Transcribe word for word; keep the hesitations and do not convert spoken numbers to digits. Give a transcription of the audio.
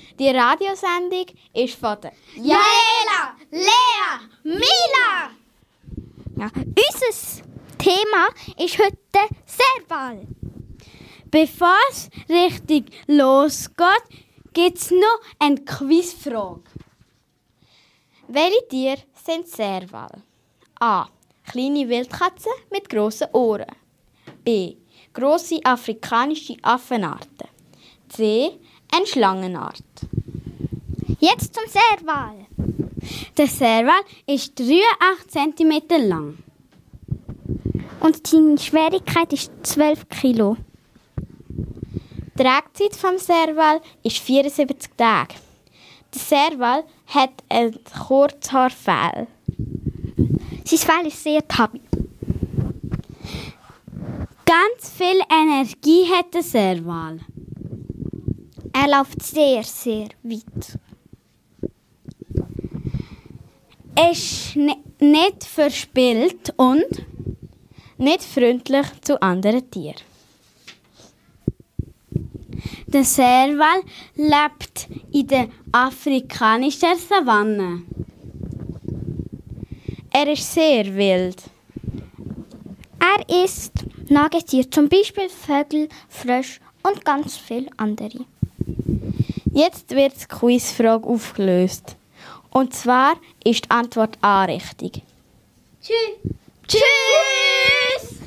Die Radiosendung ist von der Jaela, Lea, Mila. Ja, unser Thema ist heute der Serval. Bevor es richtig losgeht, gibt es noch eine Quizfrage. Welche Tiere sind Serval? A. Kleine Wildkatzen mit grossen Ohren. B. Grosse afrikanische Affenarten. C. Eine Schlangenart. Jetzt zum Serval. Der Serval ist dreiundachtzig Zentimeter lang. Und seine Schwerigkeit ist zwölf Kilo. Die Tragzeit des Serval ist vierundsiebzig Tage. Der Serval hat ein Kurzhaarfell. Sein Fell ist sehr tabi. Ganz viel Energie hat der Serval. Er läuft sehr, sehr weit. Er ist nicht verspielt und nicht freundlich zu anderen Tieren. Der Serval lebt in der afrikanischen Savanne. Er ist sehr wild. Er isst Nagetiere, zum Beispiel Vögel, Frösche und ganz viele andere. Jetzt wird die Quizfrage aufgelöst. Und zwar ist die Antwort A richtig. Tschüss. Tschüss.